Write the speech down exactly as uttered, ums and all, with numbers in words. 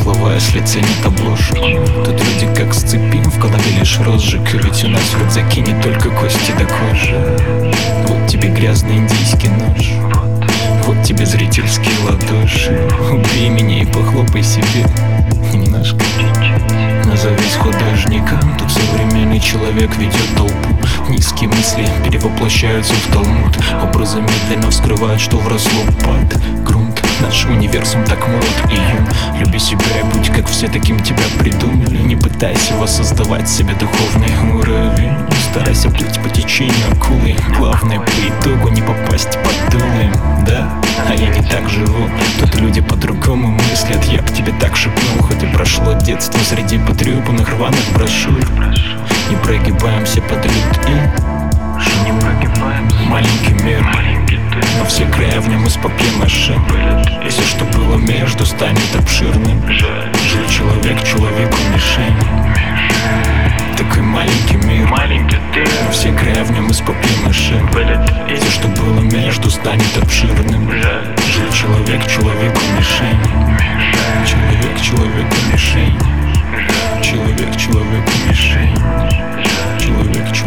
слова, если ценят обложку. Тут люди как с цепи, в голове лишь розжиг. Ведь у нас в рюкзаке не только кости до кожи. Вот тебе грязный индийский нож, вот тебе зрительские ладоши. Убей меня и похлопай себе немножко. Назовись художником. Тут современный человек ведет толпу. Низкие мысли перевоплощаются в талмуд. Образы медленно вскрывают, что вросло под грунт. Наш универсум так молод и юн. Люби себя и будь как все, таким тебя придумали. Не пытайся воссоздавать себе духовный уровень. Старайся плыть по течению акулы. Главное по итогу не попасть под дулы. Да, а я не так живу. Тут люди по-другому мыслят. Я б тебе так шепнул, хоть и прошло детство среди потрепанных рваных брошюр. Не прогибаемся под люд и не прогибаемся. Маленький мир, маленький ты, но все края в нем из папье-маше. И все, что было между, станет обширным. Жил человек человеку мишень. Такой маленький мир, маленький ты, но все края в нем из папье-маше. И все, что было между, станет обширным. Жил человек человеку мишень. Человек человеку мишень. Человек человеку мишень. Человек человеку